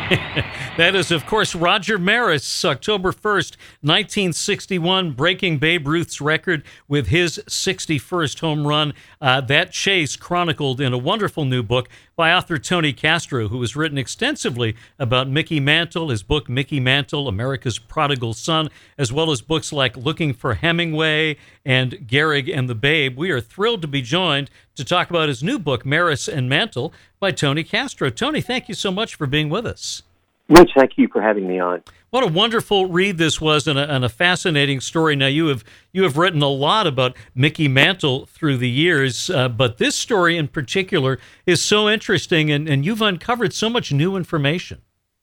That is, of course, Roger Maris, October 1st, 1961, breaking Babe Ruth's record with his 61st home run. That chase chronicled in a wonderful new book by author Tony Castro, who has written extensively about Mickey Mantle, his book Mickey Mantle, America's Prodigal Son, as well as books like Looking for Hemingway and Gehrig and the Babe. We are thrilled to be joined to talk about his new book, Maris and Mantle, by Tony Castro. Tony, thank you so much for being with us. Rich, thank you for having me on. What a wonderful read this was, and a fascinating story. Now, you have written a lot about Mickey Mantle through the years, but this story in particular is so interesting, and you've uncovered so much new information.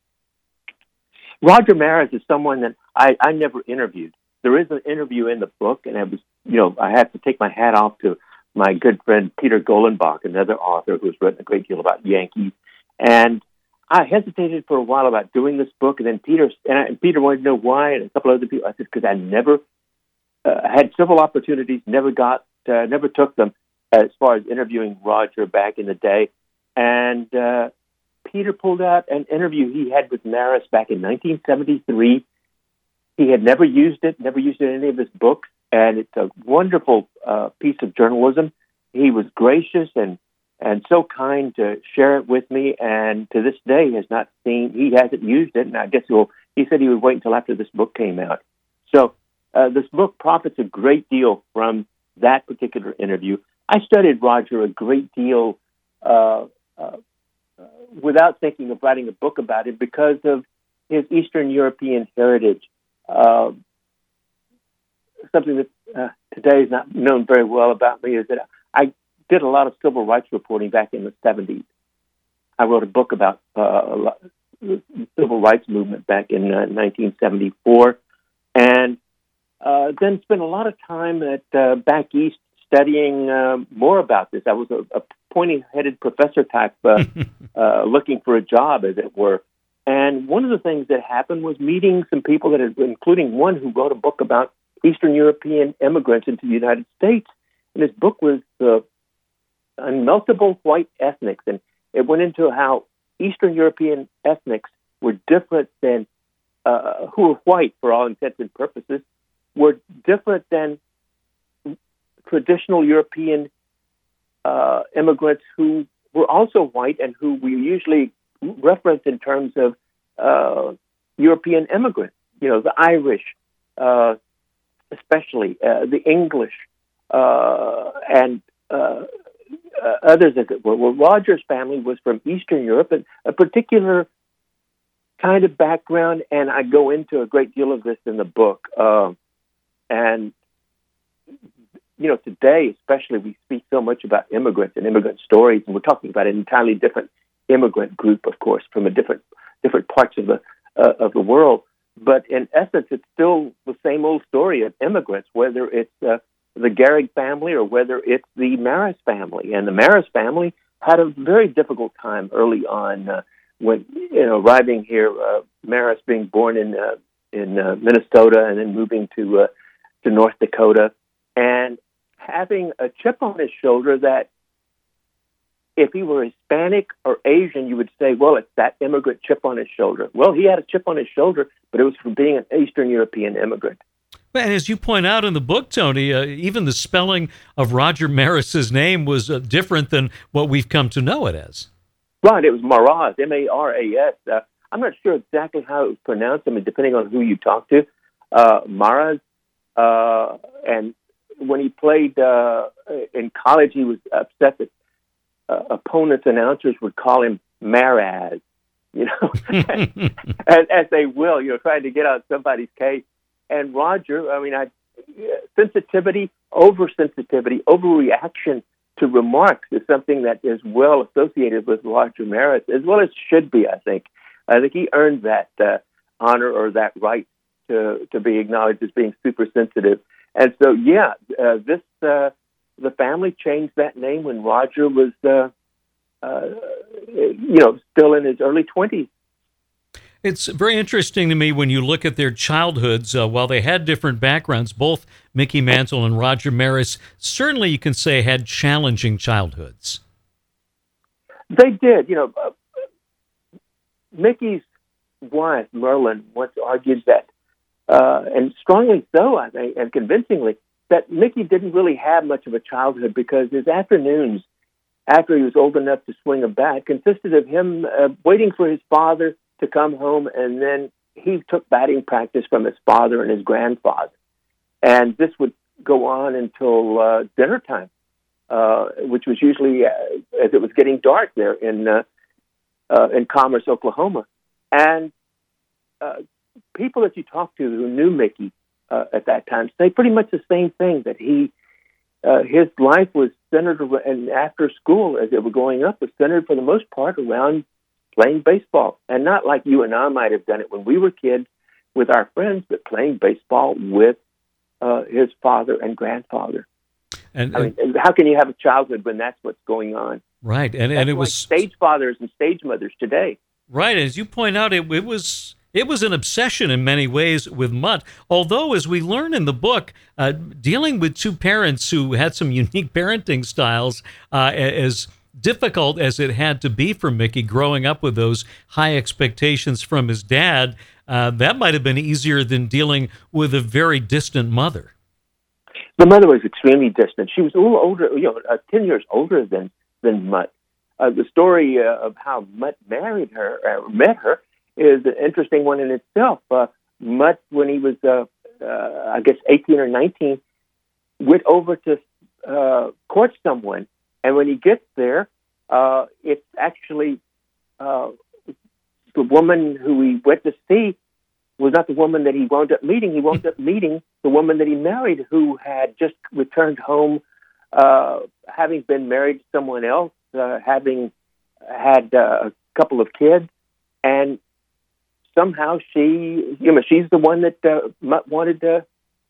Roger Maris is someone that I never interviewed. There is an interview in the book, and I have to take my hat off to my good friend Peter Golenbach, another author who's written a great deal about Yankees, and I hesitated for a while about doing this book, and then Peter wanted to know why, and a couple other people. I said because I never had several opportunities, never took them as far as interviewing Roger back in the day. And Peter pulled out an interview he had with Maris back in 1973. He had never used it in any of his books, and it's a wonderful piece of journalism. He was gracious and so kind to share it with me, and to this day he hasn't used it, and I guess he said he would wait until after this book came out. So this book profits a great deal from that particular interview. I studied Roger a great deal without thinking of writing a book about it because of his Eastern European heritage, something that today is not known very well about me is that I did a lot of civil rights reporting back in the 70s. I wrote a book about the civil rights movement back in 1974, and then spent a lot of time at back east studying more about this. I was a pointy-headed professor type looking for a job, as it were. And one of the things that happened was meeting some people including one who wrote a book about Eastern European immigrants into the United States. And his book was Unmeltable White Ethnics, and it went into how Eastern European ethnics were different than, who were white for all intents and purposes, were different than traditional European immigrants who were also white and who we usually reference in terms of European immigrants. The Irish, especially, the English, and others, as it were. Well, Roger's family was from Eastern Europe, and a particular kind of background, and I go into a great deal of this in the book. And, today especially, we speak so much about immigrants and immigrant stories, and we're talking about an entirely different immigrant group, of course, from a different parts of the world. But in essence, it's still the same old story of immigrants, whether it's the Gehrig family or whether it's the Maris family. And the Maris family had a very difficult time early on when arriving here. Maris being born in Minnesota and then moving to North Dakota, and having a chip on his shoulder that if he were Hispanic or Asian, you would say, well, it's that immigrant chip on his shoulder. Well, he had a chip on his shoulder, but it was from being an Eastern European immigrant. And as you point out in the book, Tony, even the spelling of Roger Maris's name was different than what we've come to know it as. Right, it was Maras, M-A-R-A-S. I'm not sure exactly how it was pronounced. I mean, depending on who you talk to. Maras, and when he played in college, he was upset that opponents' announcers would call him Maraz, as they will, trying to get out somebody's case. And Roger, sensitivity, overreaction to remarks is something that is well associated with Roger Maris, as well as should be, I think. I think he earned that honor or that right to be acknowledged as being super sensitive. And so, the family changed that name when Roger was, still in his early 20s. It's very interesting to me when you look at their childhoods. While they had different backgrounds, both Mickey Mantle and Roger Maris certainly, you can say, had challenging childhoods. They did. Mickey's wife, Merlin, once argued that, and strongly so, I think, and convincingly, that Mickey didn't really have much of a childhood because his afternoons, after he was old enough to swing a bat, consisted of him waiting for his father to come home, and then he took batting practice from his father and his grandfather. And this would go on until dinner time, which was usually as it was getting dark there in Commerce, Oklahoma. And people that you talk to who knew Mickey at that time say pretty much the same thing, that his life was centered around, and after school, as they were growing up, was centered for the most part around playing baseball. And not like you and I might have done it when we were kids with our friends, but playing baseball with his father and grandfather. And I mean, how can you have a childhood when that's what's going on? Right, and it was stage fathers and stage mothers today. Right, as you point out, it was an obsession in many ways with Mutt. Although, as we learn in the book, dealing with two parents who had some unique parenting styles, as difficult as it had to be for Mickey growing up with those high expectations from his dad, that might have been easier than dealing with a very distant mother. The mother was extremely distant. She was a little older, 10 years older than Mutt. The story of how Mutt met her, is an interesting one in itself. Mutt, when he was, 18 or 19, went over to court someone. And when he gets there, it's actually the woman who he went to see was not the woman that he wound up meeting. He wound up meeting the woman that he married, who had just returned home, having been married to someone else, having had a couple of kids, and somehow she's the one that Mutt wanted to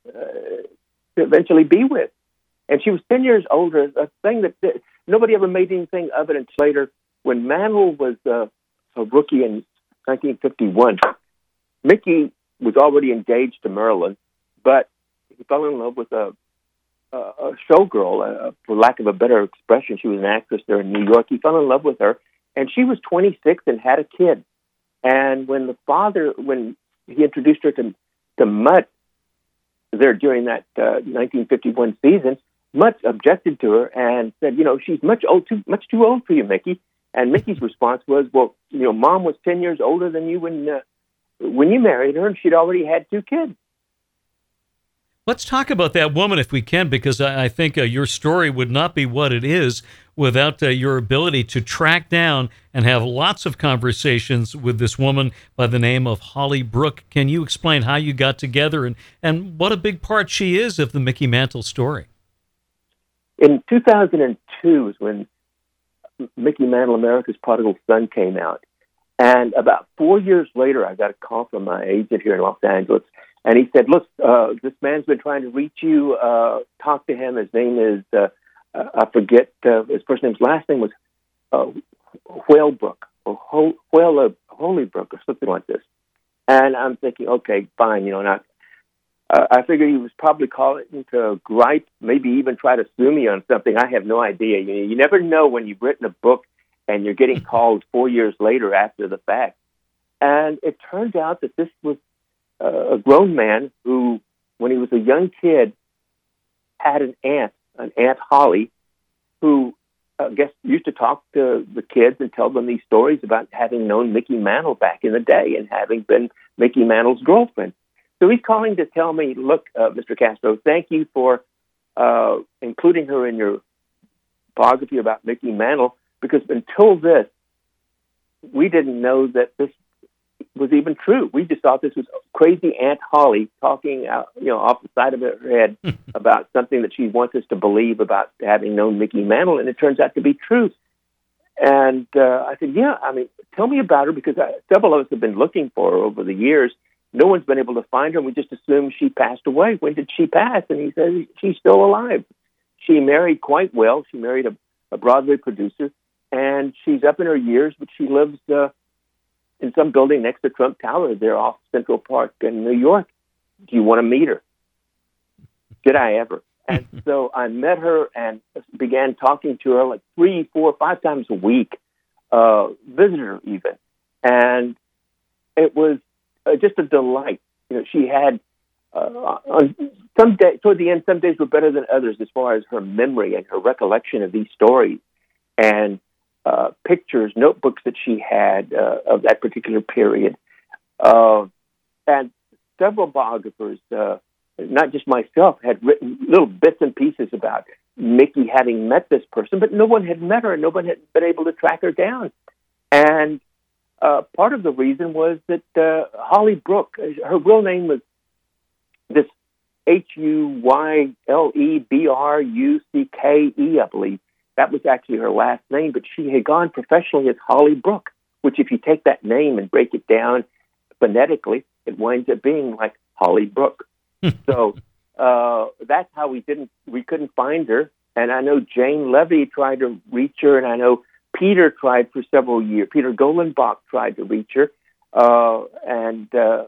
eventually be with. And she was 10 years older, a thing that nobody ever made anything of it until later. When Mantle was a rookie in 1951, Mickey was already engaged to Merlin, but he fell in love with a showgirl, for lack of a better expression. She was an actress there in New York. He fell in love with her, and she was 26 and had a kid. And when he introduced her to Mutt there during that 1951 season, Mutt objected to her and said, she's much too old for you, Mickey. And Mickey's response was, well, Mom was 10 years older than you when you married her, and she'd already had 2 kids. Let's talk about that woman if we can, because I think your story would not be what it is without your ability to track down and have lots of conversations with this woman by the name of Holly Brooke. Can you explain how you got together and what a big part she is of the Mickey Mantle story? In 2002 is when Mickey Mantle, America's Prodigal Son came out. And about 4 years later, I got a call from my agent here in Los Angeles. And he said, look, this man's been trying to reach you. Talk to him. His name is, I forget, his first name, his last name was Whalebrook or Holybrook or something like this. And I'm thinking, okay, fine. I figured he was probably calling to gripe, maybe even try to sue me on something. I have no idea. You never know when you've written a book and you're getting called 4 years later after the fact. And it turned out that this was a grown man who, when he was a young kid, had an aunt Holly, who I guess used to talk to the kids and tell them these stories about having known Mickey Mantle back in the day and having been Mickey Mantle's girlfriend. So he's calling to tell me, look, Mr. Castro, thank you for including her in your biography about Mickey Mantle, because until this, we didn't know that this was even true. We just thought this was crazy Aunt Holly talking out, off the side of her head about something that she wants us to believe about having known Mickey Mantle, and it turns out to be true. And I said, tell me about her, because several of us have been looking for her over the years. No one's been able to find her, and we just assumed she passed away. When did she pass? And he says she's still alive. She married quite well. She married a Broadway producer, and she's up in her years, but she lives in some building next to Trump Tower there off Central Park in New York. Do you want to meet her? Did I ever? And so I met her and began talking to her like 3, 4, 5 times a week, visited her even. And it was just a delight. She had on some day toward the end, some days were better than others as far as her memory and her recollection of these stories and pictures, notebooks that she had of that particular period. And several biographers, not just myself, had written little bits and pieces about Mickey having met this person, but no one had met her and no one had been able to track her down. And part of the reason was that Holly Brook, her real name was this Huylebrucke, I believe. That was actually her last name, but she had gone professionally as Holly Brook, which if you take that name and break it down phonetically, it winds up being like Holly Brook. So that's how we couldn't find her. And I know Jane Levy tried to reach her, and I know Peter tried for several years. Peter Golenbach tried to reach her, and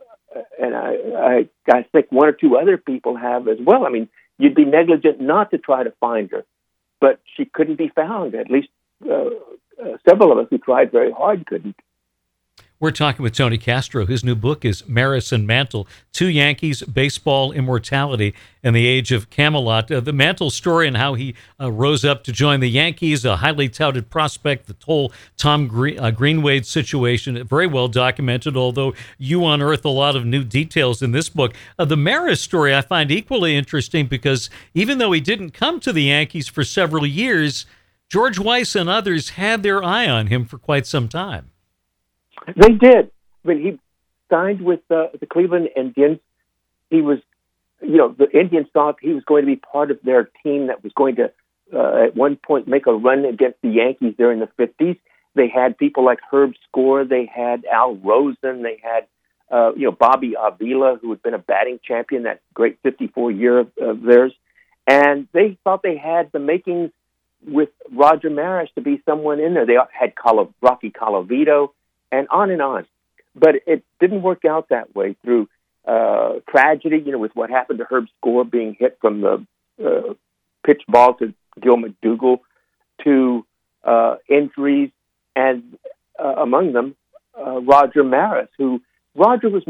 I think one or two other people have as well. I mean, you'd be negligent not to try to find her, but she couldn't be found. At least several of us who tried very hard couldn't. We're talking with Tony Castro. His new book is Maris and Mantle, Two Yankees, Baseball, Immortality, and the Age of Camelot. The Mantle story and how he rose up to join the Yankees, a highly touted prospect, the whole Tom Greenwade situation, very well documented, although you unearth a lot of new details in this book. The Maris story I find equally interesting because even though he didn't come to the Yankees for several years, George Weiss and others had their eye on him for quite some time. They did. I mean, he signed with the Cleveland Indians. He was, the Indians thought he was going to be part of their team that was going to, at one point, make a run against the Yankees there in the 50s. They had people like Herb Score. They had Al Rosen. They had, Bobby Avila, who had been a batting champion, that great 54 year of theirs. And they thought they had the makings with Roger Maris to be someone in there. They had Rocky Colavito, and on and on. But it didn't work out that way through tragedy, with what happened to Herb Score being hit from the pitch ball to Gil McDougall, to injuries, and among them, Roger Maris, Roger was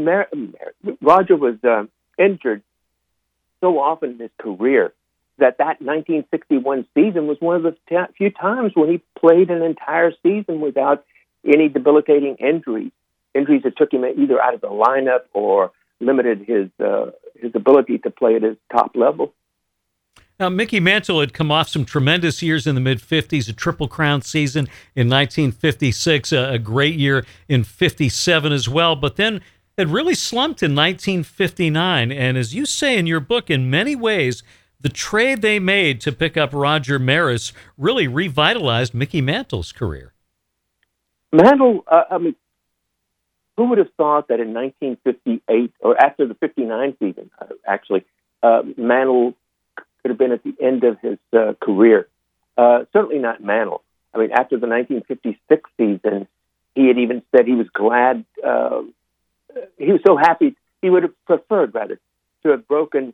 injured so often in his career that 1961 season was one of the few times when he played an entire season without any debilitating injuries that took him either out of the lineup or limited his ability to play at his top level. Now, Mickey Mantle had come off some tremendous years in the mid-'50s, a Triple Crown season in 1956, a great year in 57 as well, but then had really slumped in 1959. And as you say in your book, in many ways, the trade they made to pick up Roger Maris really revitalized Mickey Mantle's career. Mantle, who would have thought that in 1958, or after the 59 season, actually, Mantle could have been at the end of his career? Certainly not Mantle. I mean, after the 1956 season, he had even said he was glad, he was so happy, he would have preferred, rather, to have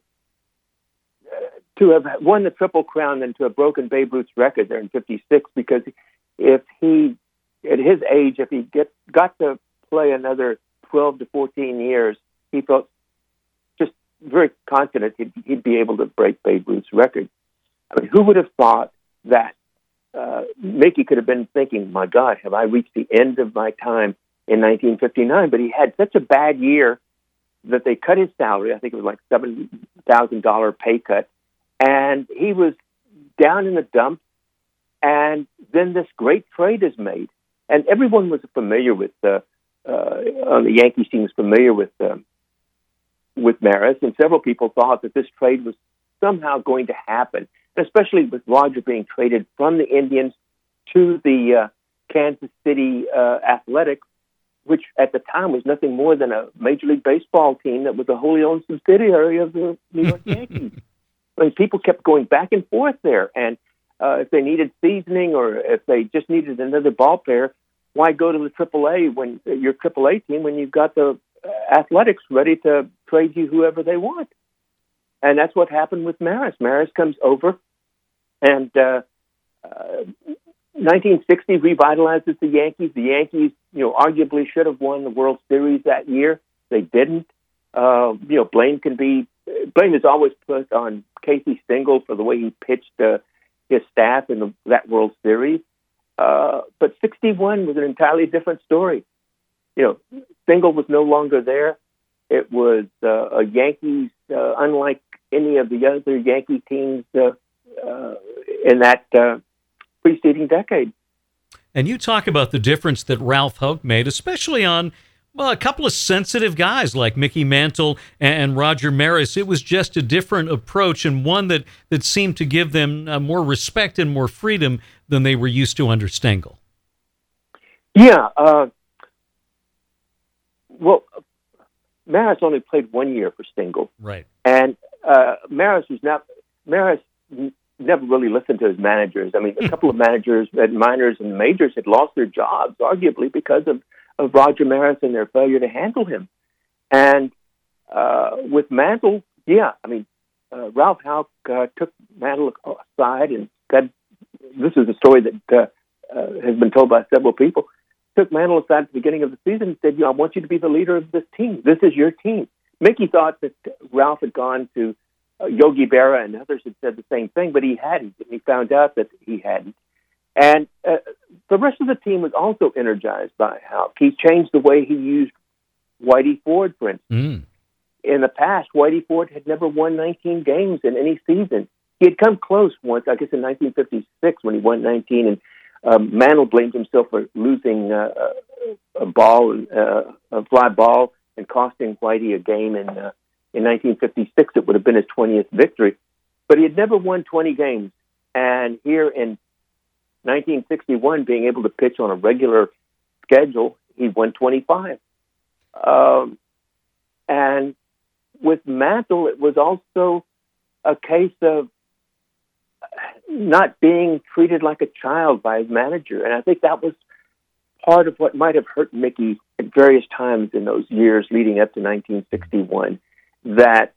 won the Triple Crown than to have broken Babe Ruth's record there in 56, because if he, at his age, if he got to play another 12 to 14 years, he felt just very confident he'd be able to break Babe Ruth's record. I mean, who would have thought that Mickey could have been thinking, my God, have I reached the end of my time in 1959? But he had such a bad year that they cut his salary. I think it was like $7,000 pay cut. And he was down in the dumps. And then this great trade is made. And everyone was familiar with on the Yankees team was familiar with Maris, and several people thought that this trade was somehow going to happen, especially with Roger being traded from the Indians to the Kansas City Athletics, which at the time was nothing more than a Major League Baseball team that was a wholly owned subsidiary of the New York Yankees. I mean, people kept going back and forth there, and if they needed seasoning or if they just needed another ball player, why go to the AAA when your AAA team when you've got the Athletics ready to trade you whoever they want? And that's what happened with Maris. Maris comes over, and 1960 revitalizes the Yankees. The Yankees, arguably should have won the World Series that year. They didn't. Blame is always put on Casey Stengel for the way he pitched his staff in that World Series. But 61 was an entirely different story. Stengel was no longer there. It was a Yankees, unlike any of the other Yankee teams in that preceding decade. And you talk about the difference that Ralph Houk made, especially on a couple of sensitive guys like Mickey Mantle and Roger Maris. It was just a different approach, and one that seemed to give them more respect and more freedom than they were used to under Stengel. Yeah. Maris only played 1 year for Stengel. Right. And Maris never really listened to his managers. I mean, a couple of managers at minors and majors had lost their jobs, arguably because of Roger Maris and their failure to handle him. And with Mantle, Ralph Houk took Mantle aside and said, this is a story that has been told by several people, took Mantle aside at the beginning of the season and said, I want you to be the leader of this team. This is your team. Mickey thought that Ralph had gone to Yogi Berra and others had said the same thing, but he hadn't. And he found out that he hadn't. And the rest of the team was also energized by Houk. He changed the way he used Whitey Ford, for instance. In the past, Whitey Ford had never won 19 games in any season. He had come close once, I guess in 1956 when he won 19, and Mantle blamed himself for losing a fly ball, and costing Whitey a game in 1956. It would have been his 20th victory. But he had never won 20 games. And here in 1961, being able to pitch on a regular schedule, he won 25. And with Mantle, it was also a case of not being treated like a child by his manager. And I think that was part of what might have hurt Mickey at various times in those years leading up to 1961, that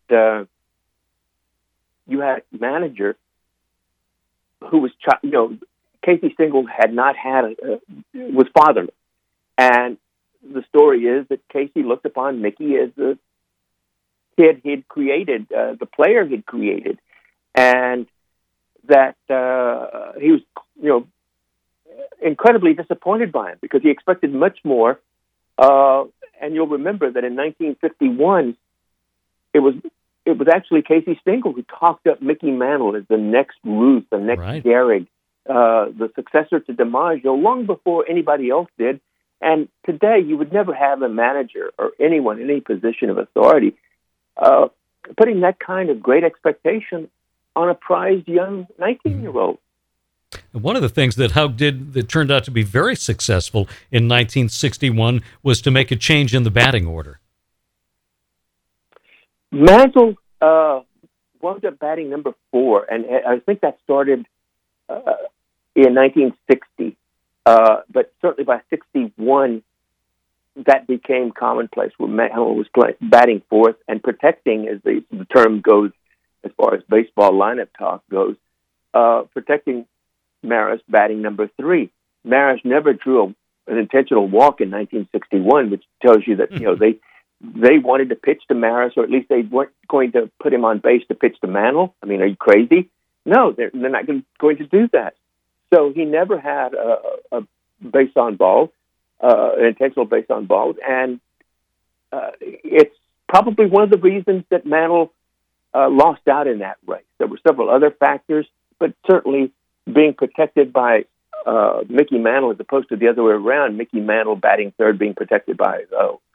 you had a manager who was, Casey Stengel had not had was fatherless. And the story is that Casey looked upon Mickey as the kid he'd created, the player he'd created, and that he was, incredibly disappointed by him because he expected much more. And you'll remember that in 1951, it was actually Casey Stengel who talked up Mickey Mantle as the next Ruth, the next Gehrig, the successor to DiMaggio, long before anybody else did. And today, you would never have a manager or anyone in any position of authority putting that kind of great expectation on a prized young 19-year-old. One of the things that Houk did that turned out to be very successful in 1961 was to make a change in the batting order. Mantle wound up batting number 4, and I think that started in 1960. But certainly by 61, that became commonplace, where Mantle was batting 4th and protecting, as the term goes, as far as baseball lineup talk goes, protecting Maris batting number 3. Maris never drew an intentional walk in 1961, which tells you that they wanted to pitch to Maris, or at least they weren't going to put him on base to pitch to Mantle. I mean, are you crazy? No, they're not going to do that. So he never had a base on ball, an intentional base on ball, and it's probably one of the reasons that Mantle lost out in that race. There were several other factors, but certainly being protected by Mickey Mantle as opposed to the other way around, Mickey Mantle batting 3rd being protected by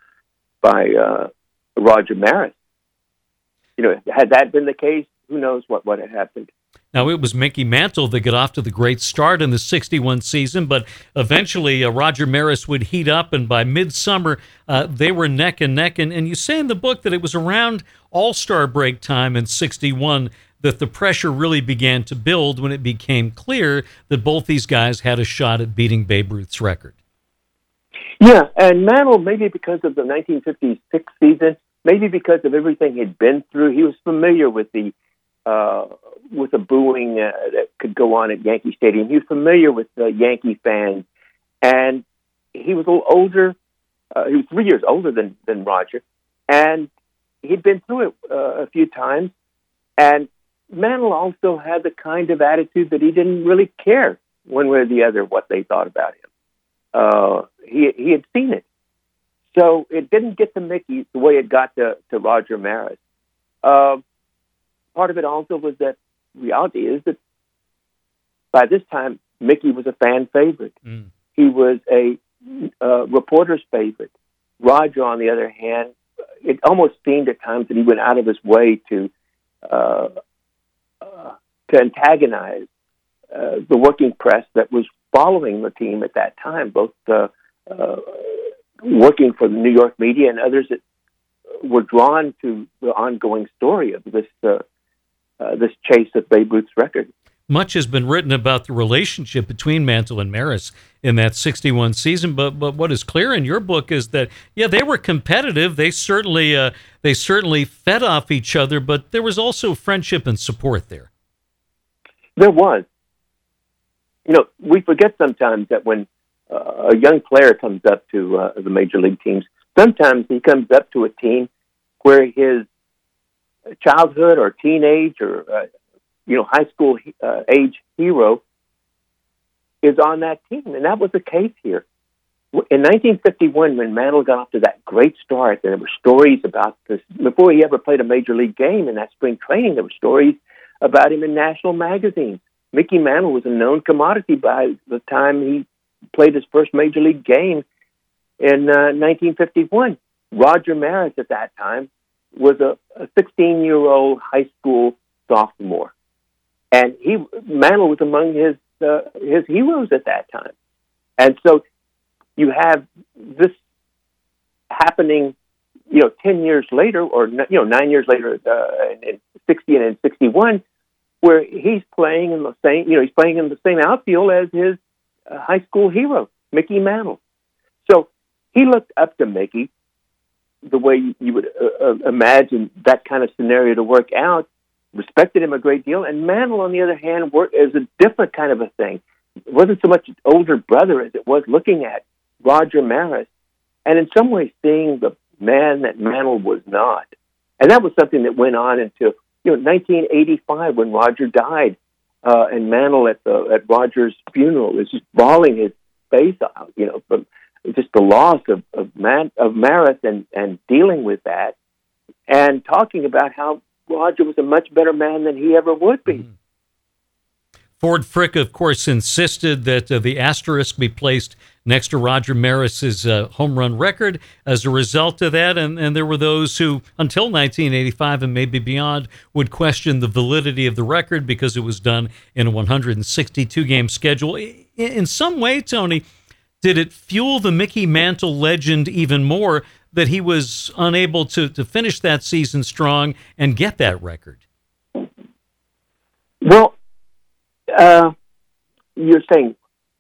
Roger Maris. Had that been the case, who knows what would have happened. Now, it was Mickey Mantle that got off to the great start in the 61 season, but eventually Roger Maris would heat up, and by midsummer, they were neck and neck. And you say in the book that it was around All-Star break time in 61 that the pressure really began to build when it became clear that both these guys had a shot at beating Babe Ruth's record. Yeah, and Mantle, maybe because of the 1956 season, maybe because of everything he'd been through, he was familiar with the with the booing that could go on at Yankee Stadium. He was familiar with the Yankee fans, and he was a little older. He was 3 years older than Roger, and he'd been through it a few times. And Mantle also had the kind of attitude that he didn't really care one way or the other what they thought about him. He had seen it. So it didn't get to Mickey the way it got to Roger Maris. Part of it also was that reality is that by this time, Mickey was a fan favorite. He was a reporter's favorite. Roger, on the other hand, it almost seemed at times that he went out of his way to antagonize the working press that was following the team at that time, both working for the New York media and others that were drawn to the ongoing story of this chase of Babe Ruth's record. Much has been written about the relationship between Mantle and Maris in that 61 season, but what is clear in your book is that, they were competitive. They certainly fed off each other, but there was also friendship and support there. There was. We forget sometimes that when a young player comes up to the major league teams, sometimes he comes up to a team where his childhood or teenage or high school age hero is on that team, and that was the case here. In 1951, when Mantle got off to that great start, there were stories about this. Before he ever played a major league game in that spring training, there were stories about him in national magazines. Mickey Mantle was a known commodity by the time he played his first major league game in 1951. Roger Maris at that time was a 16-year-old high school sophomore. And Mantle was among his heroes at that time. And so you have this happening, 10 years later, or 9 years later, in 60 and in 61, where he's playing in the same outfield as his high school hero, Mickey Mantle. So he looked up to Mickey the way you would imagine that kind of scenario to work out, respected him a great deal. And Mantle, on the other hand, worked as a different kind of a thing. It wasn't so much an older brother as it was looking at Roger Maris, and in some ways seeing the man that Mantle was not. And that was something that went on until 1985 when Roger died, and Mantle at Roger's funeral was just bawling his face out, from just the loss of Maris and dealing with that, and talking about how Roger was a much better man than he ever would be. Ford Frick, of course, insisted that the asterisk be placed next to Roger Maris's home run record as a result of that, and there were those who, until 1985 and maybe beyond, would question the validity of the record because it was done in a 162-game schedule. In some way, Tony, did it fuel the Mickey Mantle legend even more that he was unable to finish that season strong and get that record? Well, you're saying,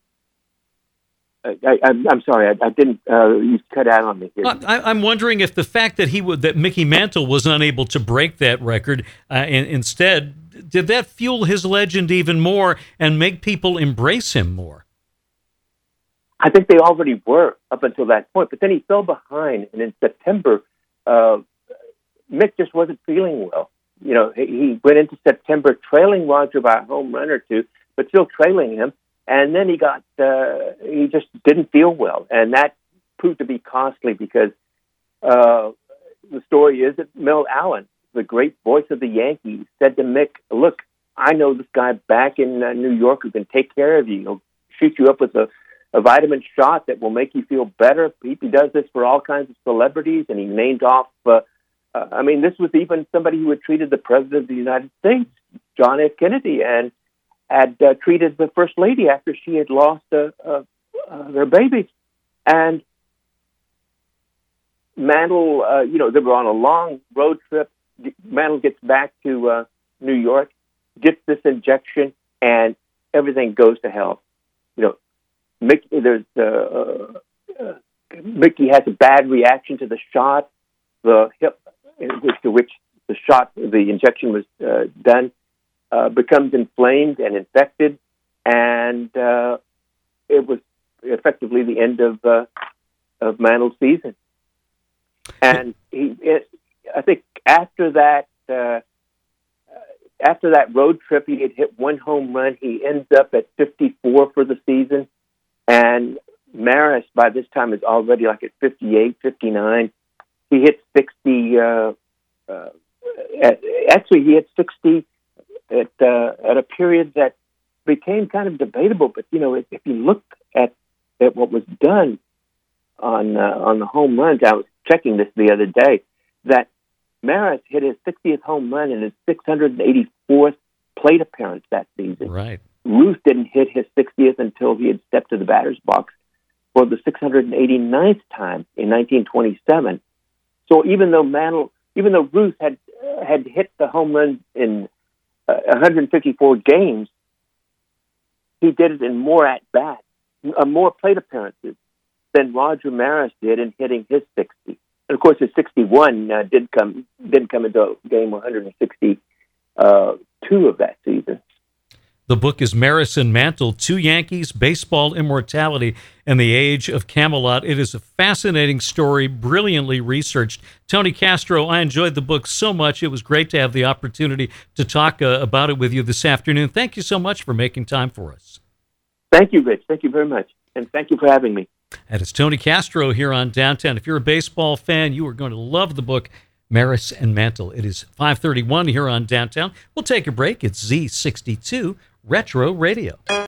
I'm sorry, I didn't, you cut out on me here. I'm wondering if the fact that Mickey Mantle was unable to break that record, instead, did that fuel his legend even more and make people embrace him more? I think they already were up until that point, but then he fell behind, and in September, Mick just wasn't feeling well. He went into September trailing Roger by a home run or two, but still trailing him, and then he just didn't feel well, and that proved to be costly because the story is that Mel Allen, the great voice of the Yankees, said to Mick, "Look, I know this guy back in New York who can take care of you. He'll shoot you up with a vitamin shot that will make you feel better." He does this for all kinds of celebrities, and he named off, this was even somebody who had treated the President of the United States, John F. Kennedy, and had treated the First Lady after she had lost their baby. And Mantle, they were on a long road trip. Mantle gets back to New York, gets this injection, and everything goes to hell. Mickey has a bad reaction to the shot. The hip to which the injection was done becomes inflamed and infected, and it was effectively the end of Mantle's season. And I think after that road trip, he had hit one home run. He ends up at 54 for the season, and Maris by this time is already like at 58, 59. He hit 60. Actually, he hit 60 at a period that became kind of debatable. But if you look at what was done on the home runs, I was checking this the other day, that Maris hit his 60th home run in his 684th plate appearance that season. Right. Ruth didn't hit his 60th until he had stepped to the batter's box for the 689th time in 1927. So even though Ruth had hit the home run in 154 games, he did it in more at-bats, more plate appearances than Roger Maris did in hitting his 60. And of course, his 61 didn't come into game 162 of that season. The book is Maris and Mantle, Two Yankees, Baseball Immortality, and the Age of Camelot. It is a fascinating story, brilliantly researched. Tony Castro, I enjoyed the book so much. It was great to have the opportunity to talk about it with you this afternoon. Thank you so much for making time for us. Thank you, Rich. Thank you very much. And thank you for having me. And it's Tony Castro here on Downtown. If you're a baseball fan, you are going to love the book, Maris and Mantle. It is 5:31 here on Downtown. We'll take a break. It's Z62 Retro Radio.